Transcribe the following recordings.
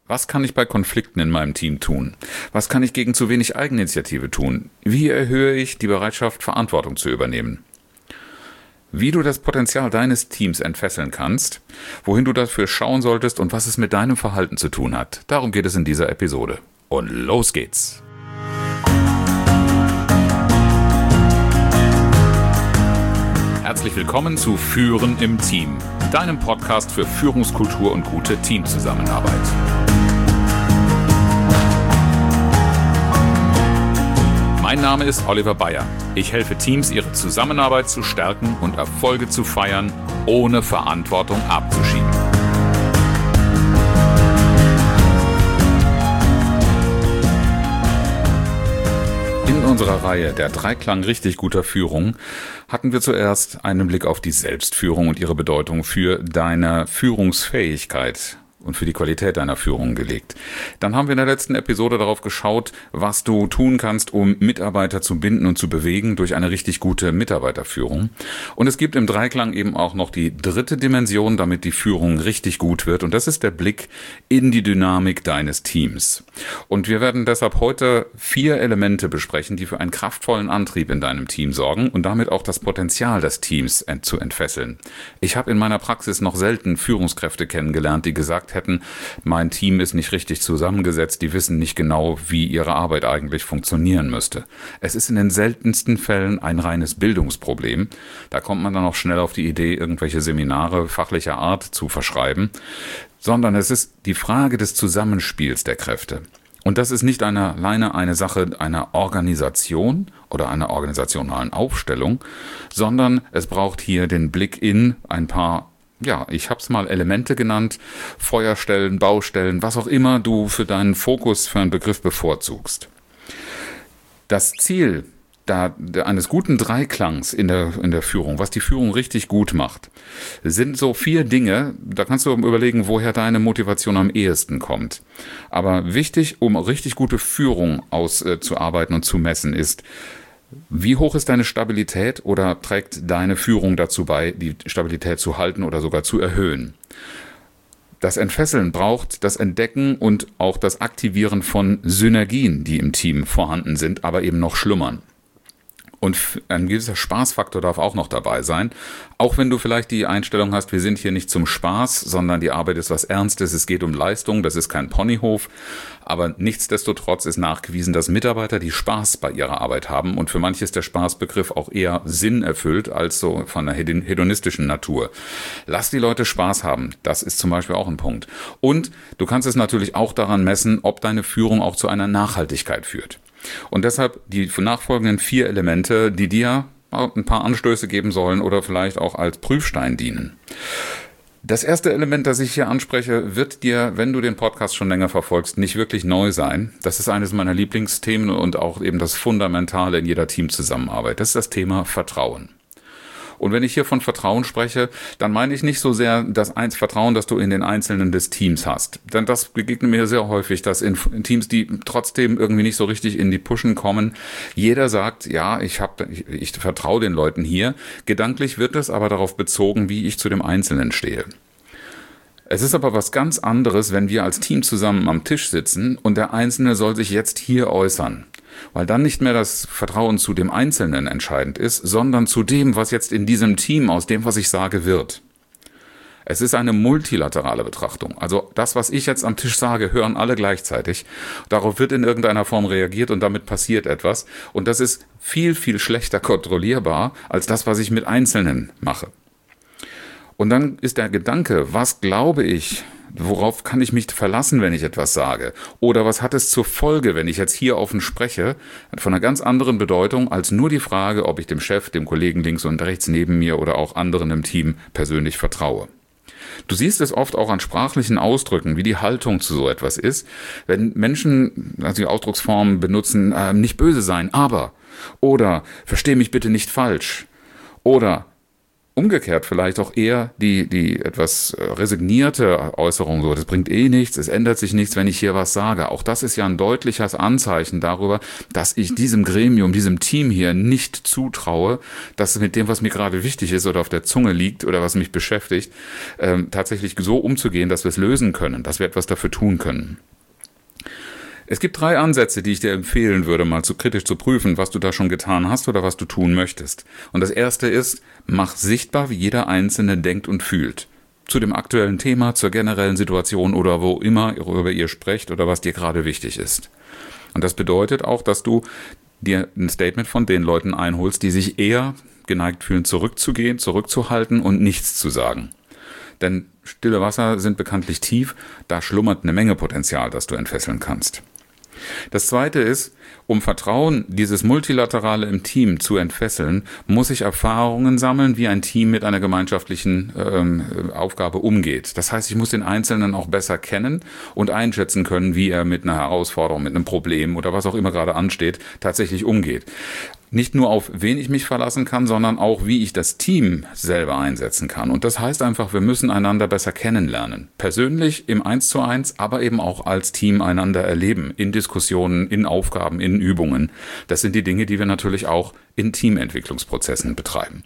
Was kann ich bei Konflikten in meinem Team tun? Was kann ich gegen zu wenig Eigeninitiative tun? Wie erhöhe ich die Bereitschaft, Verantwortung zu übernehmen? Wie du das Potenzial deines Teams entfesseln kannst, wohin du dafür schauen solltest und was es mit deinem Verhalten zu tun hat. Darum geht es in dieser Episode. Und los geht's! Herzlich willkommen zu Führen im Team, deinem Podcast für Führungskultur und gute Teamzusammenarbeit. Mein Name ist Oliver Bayer. Ich helfe Teams, ihre Zusammenarbeit zu stärken und Erfolge zu feiern, ohne Verantwortung abzuschieben. In unserer Reihe der Dreiklang richtig guter Führung hatten wir zuerst einen Blick auf die Selbstführung und ihre Bedeutung für deine Führungsfähigkeit und für die Qualität deiner Führung gelegt. Dann haben wir in der letzten Episode darauf geschaut, was du tun kannst, um Mitarbeiter zu binden und zu bewegen durch eine richtig gute Mitarbeiterführung. Und es gibt im Dreiklang eben auch noch die dritte Dimension, damit die Führung richtig gut wird. Und das ist der Blick in die Dynamik deines Teams. Und wir werden deshalb heute 4 Elemente besprechen, die für einen kraftvollen Antrieb in deinem Team sorgen und damit auch das Potenzial des Teams zu entfesseln. Ich habe in meiner Praxis noch selten Führungskräfte kennengelernt, die gesagt hätten, mein Team ist nicht richtig zusammengesetzt, die wissen nicht genau, wie ihre Arbeit eigentlich funktionieren müsste. Es ist in den seltensten Fällen ein reines Bildungsproblem. Da kommt man dann auch schnell auf die Idee, irgendwelche Seminare fachlicher Art zu verschreiben, sondern es ist die Frage des Zusammenspiels der Kräfte. Und das ist nicht alleine eine Sache einer Organisation oder einer organisationalen Aufstellung, sondern es braucht hier den Blick in ein paar, ich habe es mal Elemente genannt, Feuerstellen, Baustellen, was auch immer du für deinen Fokus für einen Begriff bevorzugst. Das Ziel eines guten Dreiklangs in der Führung, was die Führung richtig gut macht, sind so 4 Dinge, da kannst du überlegen, woher deine Motivation am ehesten kommt. Aber wichtig, um richtig gute Führung auszuarbeiten und zu messen, ist, wie hoch ist deine Stabilität oder trägt deine Führung dazu bei, die Stabilität zu halten oder sogar zu erhöhen? Das Entfesseln braucht das Entdecken und auch das Aktivieren von Synergien, die im Team vorhanden sind, aber eben noch schlummern. Und ein gewisser Spaßfaktor darf auch noch dabei sein. Auch wenn du vielleicht die Einstellung hast, wir sind hier nicht zum Spaß, sondern die Arbeit ist was Ernstes, es geht um Leistung, das ist kein Ponyhof. Aber nichtsdestotrotz ist nachgewiesen, dass Mitarbeiter, die Spaß bei ihrer Arbeit haben, und für manche ist der Spaßbegriff auch eher Sinn erfüllt als so von der hedonistischen Natur. Lass die Leute Spaß haben, das ist zum Beispiel auch ein Punkt. Und du kannst es natürlich auch daran messen, ob deine Führung auch zu einer Nachhaltigkeit führt. Und deshalb die nachfolgenden 4 Elemente, die dir ein paar Anstöße geben sollen oder vielleicht auch als Prüfstein dienen. Das erste Element, das ich hier anspreche, wird dir, wenn du den Podcast schon länger verfolgst, nicht wirklich neu sein. Das ist eines meiner Lieblingsthemen und auch eben das Fundamentale in jeder Teamzusammenarbeit. Das ist das Thema Vertrauen. Und wenn ich hier von Vertrauen spreche, dann meine ich nicht so sehr das Vertrauen, das du in den Einzelnen des Teams hast. Denn das begegnet mir sehr häufig, dass in Teams, die trotzdem irgendwie nicht so richtig in die Pushen kommen, jeder sagt, ja, ich vertraue den Leuten hier. Gedanklich wird es aber darauf bezogen, wie ich zu dem Einzelnen stehe. Es ist aber was ganz anderes, wenn wir als Team zusammen am Tisch sitzen und der Einzelne soll sich jetzt hier äußern. Weil dann nicht mehr das Vertrauen zu dem Einzelnen entscheidend ist, sondern zu dem, was jetzt in diesem Team aus dem, was ich sage, wird. Es ist eine multilaterale Betrachtung. Also das, was ich jetzt am Tisch sage, hören alle gleichzeitig. Darauf wird in irgendeiner Form reagiert und damit passiert etwas. Und das ist viel, viel schlechter kontrollierbar als das, was ich mit Einzelnen mache. Und dann ist der Gedanke, was glaube ich, worauf kann ich mich verlassen, wenn ich etwas sage? Oder was hat es zur Folge, wenn ich jetzt hier offen spreche, von einer ganz anderen Bedeutung als nur die Frage, ob ich dem Chef, dem Kollegen links und rechts neben mir oder auch anderen im Team persönlich vertraue. Du siehst es oft auch an sprachlichen Ausdrücken, wie die Haltung zu so etwas ist, wenn Menschen die Ausdrucksformen benutzen, nicht böse sein, aber, oder versteh mich bitte nicht falsch, oder umgekehrt vielleicht auch eher die etwas resignierte Äußerung, so, das bringt eh nichts, es ändert sich nichts, wenn ich hier was sage. Auch das ist ja ein deutliches Anzeichen darüber, dass ich diesem Gremium, diesem Team hier nicht zutraue, dass mit dem, was mir gerade wichtig ist oder auf der Zunge liegt oder was mich beschäftigt, tatsächlich so umzugehen, dass wir es lösen können, dass wir etwas dafür tun können. Es gibt 3 Ansätze, die ich dir empfehlen würde, mal kritisch zu prüfen, was du da schon getan hast oder was du tun möchtest. Und das erste ist, mach sichtbar, wie jeder Einzelne denkt und fühlt. Zu dem aktuellen Thema, zur generellen Situation oder wo immer, worüber ihr sprecht oder was dir gerade wichtig ist. Und das bedeutet auch, dass du dir ein Statement von den Leuten einholst, die sich eher geneigt fühlen, zurückzugehen, zurückzuhalten und nichts zu sagen. Denn stille Wasser sind bekanntlich tief, da schlummert eine Menge Potenzial, das du entfesseln kannst. Das Zweite ist, um Vertrauen, dieses Multilaterale im Team zu entfesseln, muss ich Erfahrungen sammeln, wie ein Team mit einer gemeinschaftlichen Aufgabe umgeht. Das heißt, ich muss den Einzelnen auch besser kennen und einschätzen können, wie er mit einer Herausforderung, mit einem Problem oder was auch immer gerade ansteht, tatsächlich umgeht. Nicht nur auf wen ich mich verlassen kann, sondern auch wie ich das Team selber einsetzen kann. Und das heißt einfach, wir müssen einander besser kennenlernen. Persönlich, im 1:1, aber eben auch als Team einander erleben. In Diskussionen, in Aufgaben, in Übungen. Das sind die Dinge, die wir natürlich auch in Teamentwicklungsprozessen betreiben.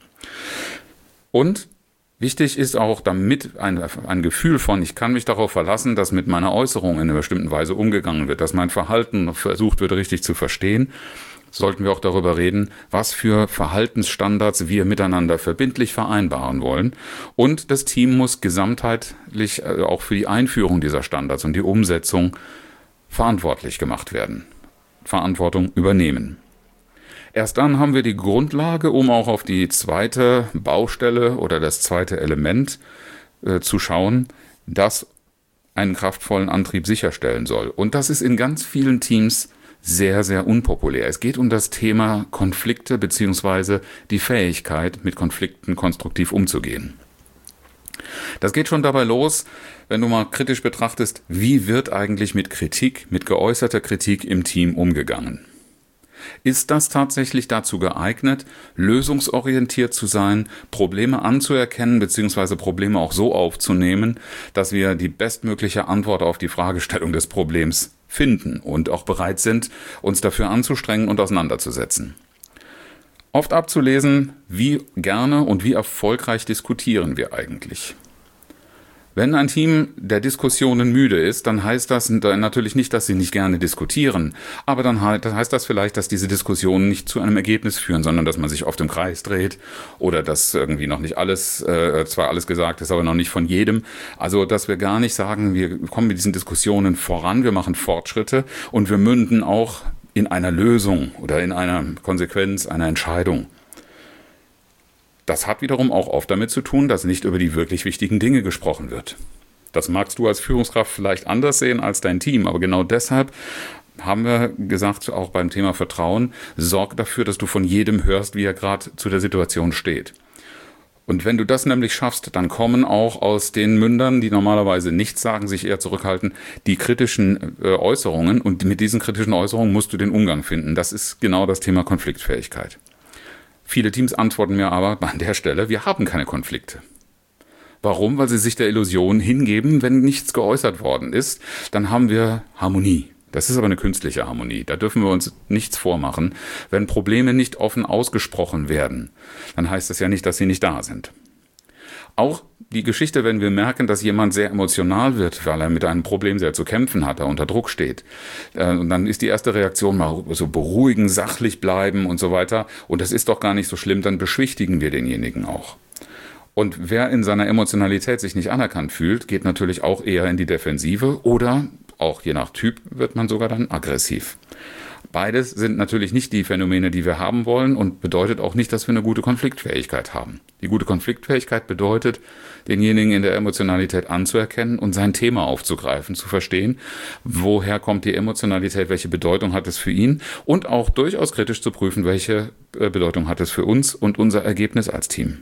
Und wichtig ist auch damit ein Gefühl von, ich kann mich darauf verlassen, dass mit meiner Äußerung in einer bestimmten Weise umgegangen wird, dass mein Verhalten versucht wird, richtig zu verstehen. Sollten wir auch darüber reden, was für Verhaltensstandards wir miteinander verbindlich vereinbaren wollen. Und das Team muss gesamtheitlich auch für die Einführung dieser Standards und die Umsetzung verantwortlich gemacht werden. Verantwortung übernehmen. Erst dann haben wir die Grundlage, um auch auf die zweite Baustelle oder das zweite Element zu schauen, das einen kraftvollen Antrieb sicherstellen soll. Und das ist in ganz vielen Teams sehr, sehr unpopulär. Es geht um das Thema Konflikte bzw. die Fähigkeit, mit Konflikten konstruktiv umzugehen. Das geht schon dabei los, wenn du mal kritisch betrachtest, wie wird eigentlich mit Kritik, mit geäußerter Kritik im Team umgegangen? Ist das tatsächlich dazu geeignet, lösungsorientiert zu sein, Probleme anzuerkennen bzw. Probleme auch so aufzunehmen, dass wir die bestmögliche Antwort auf die Fragestellung des Problems finden und auch bereit sind, uns dafür anzustrengen und auseinanderzusetzen? Oft abzulesen, wie gerne und wie erfolgreich diskutieren wir eigentlich. Wenn ein Team der Diskussionen müde ist, dann heißt das natürlich nicht, dass sie nicht gerne diskutieren, aber dann heißt das vielleicht, dass diese Diskussionen nicht zu einem Ergebnis führen, sondern dass man sich oft im Kreis dreht oder dass irgendwie noch nicht alles, zwar alles gesagt ist, aber noch nicht von jedem. Also, dass wir gar nicht sagen, wir kommen mit diesen Diskussionen voran, wir machen Fortschritte und wir münden auch in einer Lösung oder in einer Konsequenz, einer Entscheidung. Das hat wiederum auch oft damit zu tun, dass nicht über die wirklich wichtigen Dinge gesprochen wird. Das magst du als Führungskraft vielleicht anders sehen als dein Team, aber genau deshalb haben wir gesagt, auch beim Thema Vertrauen, sorg dafür, dass du von jedem hörst, wie er gerade zu der Situation steht. Und wenn du das nämlich schaffst, dann kommen auch aus den Mündern, die normalerweise nichts sagen, sich eher zurückhalten, die kritischen Äußerungen. Und mit diesen kritischen Äußerungen musst du den Umgang finden. Das ist genau das Thema Konfliktfähigkeit. Viele Teams antworten mir aber an der Stelle, wir haben keine Konflikte. Warum? Weil sie sich der Illusion hingeben, wenn nichts geäußert worden ist, dann haben wir Harmonie. Das ist aber eine künstliche Harmonie. Da dürfen wir uns nichts vormachen. Wenn Probleme nicht offen ausgesprochen werden, dann heißt das ja nicht, dass sie nicht da sind. Auch die Geschichte, wenn wir merken, dass jemand sehr emotional wird, weil er mit einem Problem sehr zu kämpfen hat, er unter Druck steht. Und dann ist die erste Reaktion mal so beruhigen, sachlich bleiben und so weiter. Und das ist doch gar nicht so schlimm, dann beschwichtigen wir denjenigen auch. Und wer in seiner Emotionalität sich nicht anerkannt fühlt, geht natürlich auch eher in die Defensive oder auch je nach Typ wird man sogar dann aggressiv. Beides sind natürlich nicht die Phänomene, die wir haben wollen und bedeutet auch nicht, dass wir eine gute Konfliktfähigkeit haben. Die gute Konfliktfähigkeit bedeutet, denjenigen in der Emotionalität anzuerkennen und sein Thema aufzugreifen, zu verstehen, woher kommt die Emotionalität, welche Bedeutung hat es für ihn und auch durchaus kritisch zu prüfen, welche Bedeutung hat es für uns und unser Ergebnis als Team.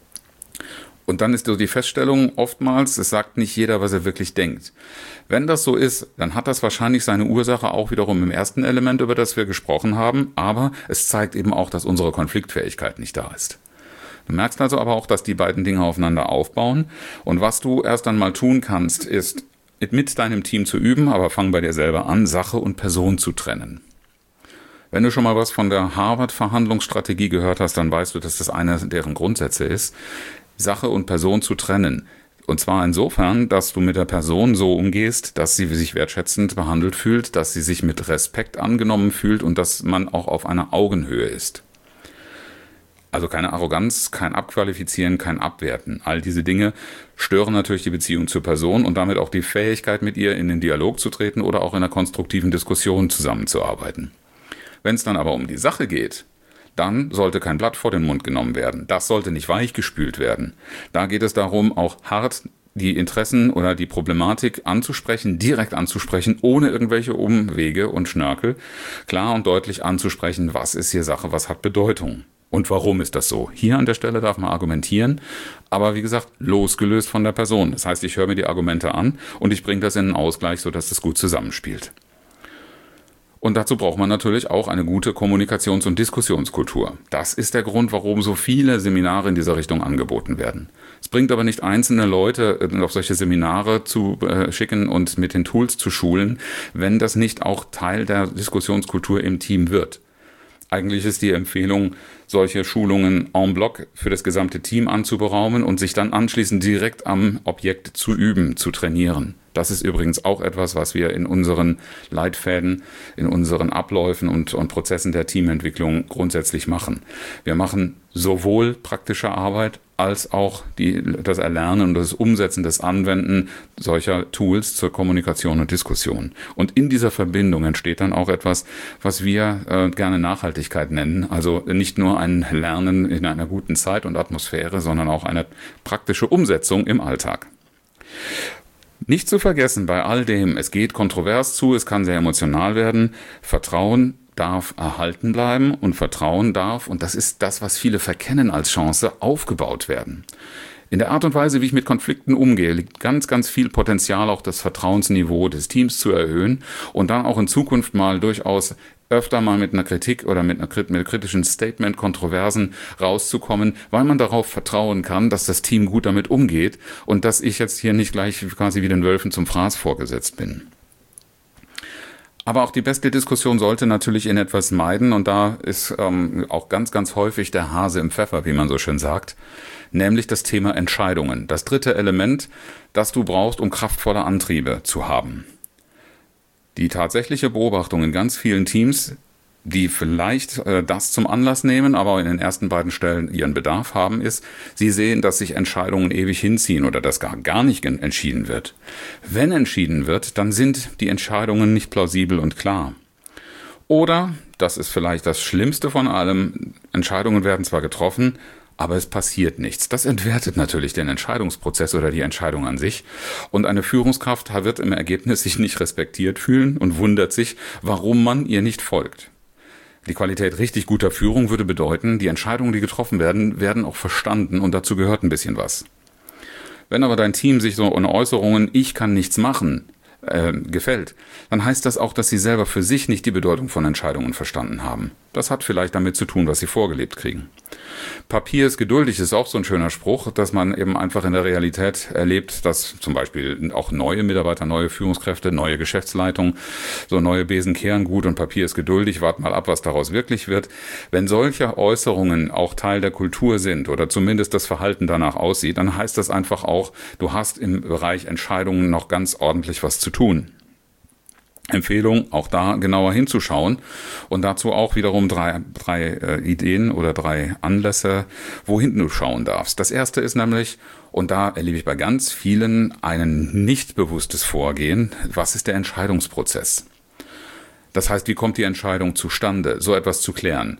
Und dann ist so die Feststellung oftmals, es sagt nicht jeder, was er wirklich denkt. Wenn das so ist, dann hat das wahrscheinlich seine Ursache auch wiederum im ersten Element, über das wir gesprochen haben, aber es zeigt eben auch, dass unsere Konfliktfähigkeit nicht da ist. Du merkst also aber auch, dass die beiden Dinge aufeinander aufbauen. Und was du erst einmal tun kannst, ist mit deinem Team zu üben, aber fang bei dir selber an, Sache und Person zu trennen. Wenn du schon mal was von der Harvard-Verhandlungsstrategie gehört hast, dann weißt du, dass das einer deren Grundsätze ist, Sache und Person zu trennen. Und zwar insofern, dass du mit der Person so umgehst, dass sie sich wertschätzend behandelt fühlt, dass sie sich mit Respekt angenommen fühlt und dass man auch auf einer Augenhöhe ist. Also keine Arroganz, kein Abqualifizieren, kein Abwerten. All diese Dinge stören natürlich die Beziehung zur Person und damit auch die Fähigkeit, mit ihr in den Dialog zu treten oder auch in einer konstruktiven Diskussion zusammenzuarbeiten. Wenn es dann aber um die Sache geht, dann sollte kein Blatt vor den Mund genommen werden. Das sollte nicht weichgespült werden. Da geht es darum, auch hart die Interessen oder die Problematik anzusprechen, direkt anzusprechen, ohne irgendwelche Umwege und Schnörkel, klar und deutlich anzusprechen, was ist hier Sache, was hat Bedeutung. Und warum ist das so? Hier an der Stelle darf man argumentieren, aber wie gesagt, losgelöst von der Person. Das heißt, ich höre mir die Argumente an und ich bringe das in einen Ausgleich, sodass das gut zusammenspielt. Und dazu braucht man natürlich auch eine gute Kommunikations- und Diskussionskultur. Das ist der Grund, warum so viele Seminare in dieser Richtung angeboten werden. Es bringt aber nicht einzelne Leute auf solche Seminare zu schicken und mit den Tools zu schulen, wenn das nicht auch Teil der Diskussionskultur im Team wird. Eigentlich ist die Empfehlung, solche Schulungen en bloc für das gesamte Team anzuberaumen und sich dann anschließend direkt am Objekt zu üben, zu trainieren. Das ist übrigens auch etwas, was wir in unseren Leitfäden, in unseren Abläufen und Prozessen der Teamentwicklung grundsätzlich machen. Wir machen sowohl praktische Arbeit als auch das Erlernen und das Umsetzen, das Anwenden solcher Tools zur Kommunikation und Diskussion. Und in dieser Verbindung entsteht dann auch etwas, was wir gerne Nachhaltigkeit nennen. Also nicht nur ein Lernen in einer guten Zeit und Atmosphäre, sondern auch eine praktische Umsetzung im Alltag. Nicht zu vergessen bei all dem, es geht kontrovers zu, es kann sehr emotional werden, Vertrauen darf erhalten bleiben und Vertrauen darf, und das ist das, was viele verkennen als Chance, aufgebaut werden. In der Art und Weise, wie ich mit Konflikten umgehe, liegt ganz, ganz viel Potenzial, auch das Vertrauensniveau des Teams zu erhöhen und dann auch in Zukunft mal durchaus öfter mal mit einer Kritik oder mit einem kritischen Statement, Kontroversen rauszukommen, weil man darauf vertrauen kann, dass das Team gut damit umgeht und dass ich jetzt hier nicht gleich quasi wie den Wölfen zum Fraß vorgesetzt bin. Aber auch die beste Diskussion sollte natürlich in etwas meiden und da ist auch ganz, ganz häufig der Hase im Pfeffer, wie man so schön sagt, nämlich das Thema Entscheidungen. Das dritte Element, das du brauchst, um kraftvolle Antriebe zu haben. Die tatsächliche Beobachtung in ganz vielen Teams, die vielleicht das zum Anlass nehmen, aber in den ersten beiden Stellen ihren Bedarf haben, ist, sie sehen, dass sich Entscheidungen ewig hinziehen oder dass gar nicht entschieden wird. Wenn entschieden wird, dann sind die Entscheidungen nicht plausibel und klar. Oder, das ist vielleicht das Schlimmste von allem, Entscheidungen werden zwar getroffen, aber es passiert nichts. Das entwertet natürlich den Entscheidungsprozess oder die Entscheidung an sich. Und eine Führungskraft wird im Ergebnis sich nicht respektiert fühlen und wundert sich, warum man ihr nicht folgt. Die Qualität richtig guter Führung würde bedeuten, die Entscheidungen, die getroffen werden, werden auch verstanden und dazu gehört ein bisschen was. Wenn aber dein Team sich so in Äußerungen, ich kann nichts machen, gefällt, dann heißt das auch, dass sie selber für sich nicht die Bedeutung von Entscheidungen verstanden haben. Das hat vielleicht damit zu tun, was sie vorgelebt kriegen. Papier ist geduldig ist auch so ein schöner Spruch, dass man eben einfach in der Realität erlebt, dass zum Beispiel auch neue Mitarbeiter, neue Führungskräfte, neue Geschäftsleitungen, so neue Besen kehren gut und Papier ist geduldig, wart mal ab, was daraus wirklich wird. Wenn solche Äußerungen auch Teil der Kultur sind oder zumindest das Verhalten danach aussieht, dann heißt das einfach auch, du hast im Bereich Entscheidungen noch ganz ordentlich was zu tun. Empfehlung, auch da genauer hinzuschauen und dazu auch wiederum drei Ideen oder 3 Anlässe, wohin du schauen darfst. Das erste ist nämlich, und da erlebe ich bei ganz vielen ein nicht bewusstes Vorgehen, was ist der Entscheidungsprozess? Das heißt, wie kommt die Entscheidung zustande, so etwas zu klären?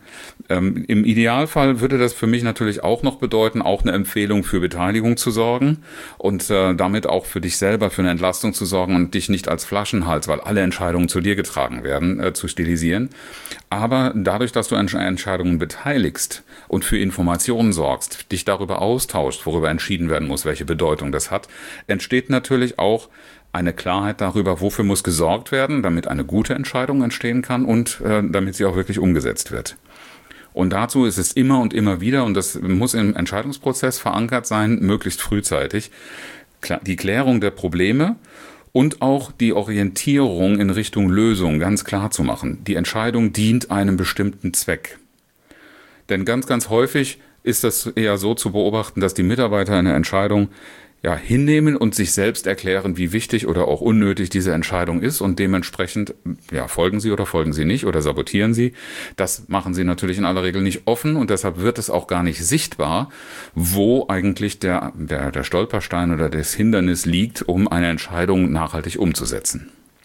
Im Idealfall würde das für mich natürlich auch noch bedeuten, auch eine Empfehlung für Beteiligung zu sorgen und damit auch für dich selber für eine Entlastung zu sorgen und dich nicht als Flaschenhals, weil alle Entscheidungen zu dir getragen werden, zu stilisieren. Aber dadurch, dass du an Entscheidungen beteiligst und für Informationen sorgst, dich darüber austauschst, worüber entschieden werden muss, welche Bedeutung das hat, entsteht natürlich auch eine Klarheit darüber, wofür muss gesorgt werden, damit eine gute Entscheidung entstehen kann und damit sie auch wirklich umgesetzt wird. Und dazu ist es immer und immer wieder, und das muss im Entscheidungsprozess verankert sein, möglichst frühzeitig, die Klärung der Probleme und auch die Orientierung in Richtung Lösung ganz klar zu machen. Die Entscheidung dient einem bestimmten Zweck. Denn ganz, ganz häufig ist das eher so zu beobachten, dass die Mitarbeiter eine Entscheidung hinnehmen und sich selbst erklären, wie wichtig oder auch unnötig diese Entscheidung ist, und dementsprechend folgen sie oder folgen sie nicht oder sabotieren sie. Das machen sie natürlich in aller Regel nicht offen, und deshalb wird es auch gar nicht sichtbar, wo eigentlich der Stolperstein oder das Hindernis liegt, um eine Entscheidung nachhaltig umzusetzen.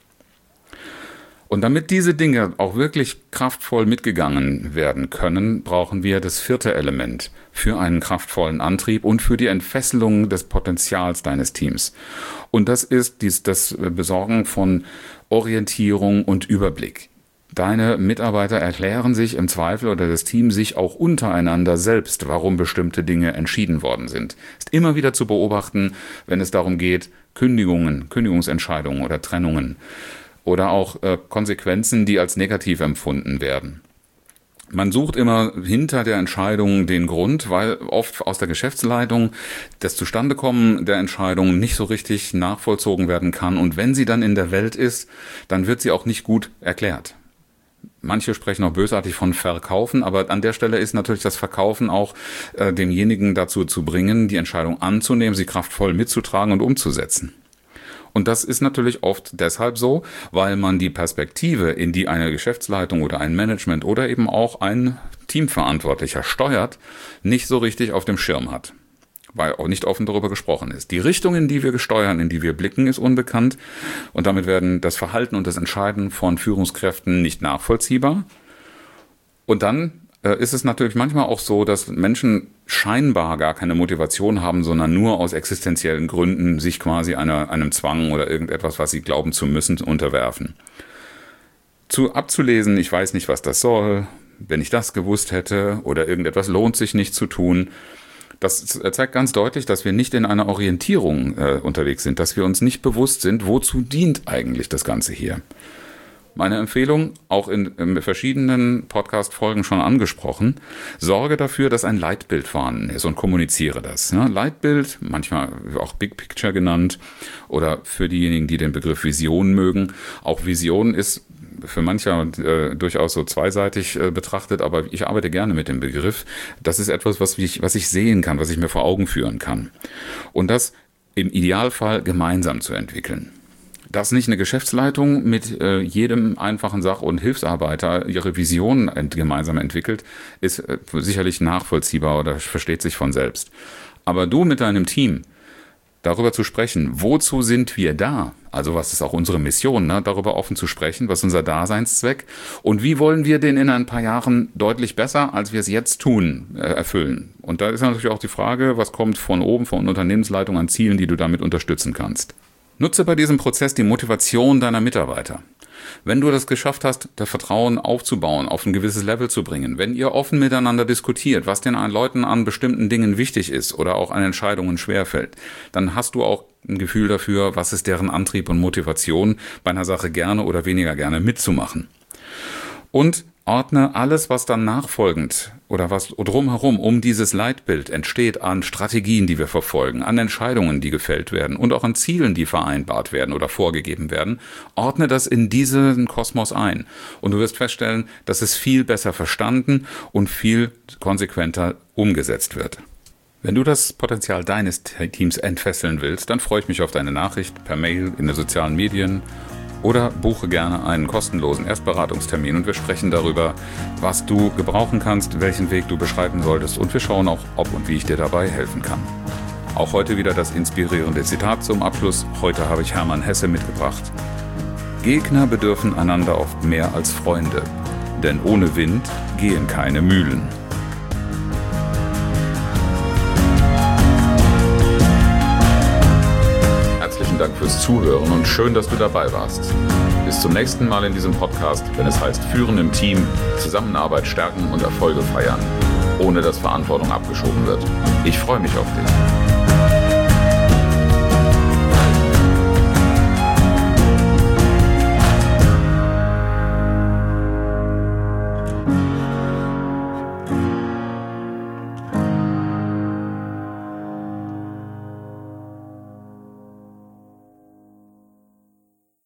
Und damit diese Dinge auch wirklich kraftvoll mitgegangen werden können, brauchen wir das 4. Element für einen kraftvollen Antrieb und für die Entfesselung des Potenzials deines Teams. Und das ist das Besorgen von Orientierung und Überblick. Deine Mitarbeiter erklären sich im Zweifel oder das Team sich auch untereinander selbst, warum bestimmte Dinge entschieden worden sind. Ist immer wieder zu beobachten, wenn es darum geht, Kündigungsentscheidungen oder Trennungen. Oder auch Konsequenzen, die als negativ empfunden werden. Man sucht immer hinter der Entscheidung den Grund, weil oft aus der Geschäftsleitung das Zustandekommen der Entscheidung nicht so richtig nachvollzogen werden kann. Und wenn sie dann in der Welt ist, dann wird sie auch nicht gut erklärt. Manche sprechen auch bösartig von Verkaufen, aber an der Stelle ist natürlich das Verkaufen auch demjenigen dazu zu bringen, die Entscheidung anzunehmen, sie kraftvoll mitzutragen und umzusetzen. Und das ist natürlich oft deshalb so, weil man die Perspektive, in die eine Geschäftsleitung oder ein Management oder eben auch ein Teamverantwortlicher steuert, nicht so richtig auf dem Schirm hat, weil auch nicht offen darüber gesprochen ist. Die Richtung, in die wir steuern, in die wir blicken, ist unbekannt, und damit werden das Verhalten und das Entscheiden von Führungskräften nicht nachvollziehbar. Und dann ist es natürlich manchmal auch so, dass Menschen scheinbar gar keine Motivation haben, sondern nur aus existenziellen Gründen sich quasi einem Zwang oder irgendetwas, was sie glauben zu müssen, unterwerfen. Abzulesen, ich weiß nicht, was das soll, wenn ich das gewusst hätte, oder irgendetwas lohnt sich nicht zu tun. Das zeigt ganz deutlich, dass wir nicht in einer Orientierung unterwegs sind, dass wir uns nicht bewusst sind, wozu dient eigentlich das Ganze hier. Meine Empfehlung, auch in verschiedenen Podcast-Folgen schon angesprochen, sorge dafür, dass ein Leitbild vorhanden ist und kommuniziere das. Ja, Leitbild, manchmal auch Big Picture genannt, oder für diejenigen, die den Begriff Vision mögen. Auch Vision ist für mancher durchaus so zweiseitig betrachtet, aber ich arbeite gerne mit dem Begriff. Das ist etwas, was ich sehen kann, was ich mir vor Augen führen kann. Und das im Idealfall gemeinsam zu entwickeln. Dass nicht eine Geschäftsleitung mit jedem einfachen Sach- und Hilfsarbeiter ihre Vision gemeinsam entwickelt, ist sicherlich nachvollziehbar oder versteht sich von selbst. Aber du mit deinem Team, darüber zu sprechen, wozu sind wir da? Also was ist auch unsere Mission, ne? Darüber offen zu sprechen, was ist unser Daseinszweck und wie wollen wir den in ein paar Jahren deutlich besser, als wir es jetzt tun, erfüllen. Und da ist natürlich auch die Frage, was kommt von oben, von Unternehmensleitung an Zielen, die du damit unterstützen kannst. Nutze bei diesem Prozess die Motivation deiner Mitarbeiter. Wenn du das geschafft hast, das Vertrauen aufzubauen, auf ein gewisses Level zu bringen, wenn ihr offen miteinander diskutiert, was den Leuten an bestimmten Dingen wichtig ist oder auch an Entscheidungen schwerfällt, dann hast du auch ein Gefühl dafür, was ist deren Antrieb und Motivation, bei einer Sache gerne oder weniger gerne mitzumachen. Und ordne alles, was dann nachfolgend oder was drumherum um dieses Leitbild entsteht, an Strategien, die wir verfolgen, an Entscheidungen, die gefällt werden und auch an Zielen, die vereinbart werden oder vorgegeben werden, ordne das in diesen Kosmos ein. Und du wirst feststellen, dass es viel besser verstanden und viel konsequenter umgesetzt wird. Wenn du das Potenzial deines Teams entfesseln willst, dann freue ich mich auf deine Nachricht per Mail, in den sozialen Medien oder buche gerne einen kostenlosen Erstberatungstermin und wir sprechen darüber, was du gebrauchen kannst, welchen Weg du beschreiten solltest und wir schauen auch, ob und wie ich dir dabei helfen kann. Auch heute wieder das inspirierende Zitat zum Abschluss. Heute habe ich Hermann Hesse mitgebracht. Gegner bedürfen einander oft mehr als Freunde, denn ohne Wind gehen keine Mühlen. Dank fürs Zuhören und schön, dass du dabei warst. Bis zum nächsten Mal in diesem Podcast, wenn es heißt Führen im Team, Zusammenarbeit stärken und Erfolge feiern, ohne dass Verantwortung abgeschoben wird. Ich freue mich auf dich.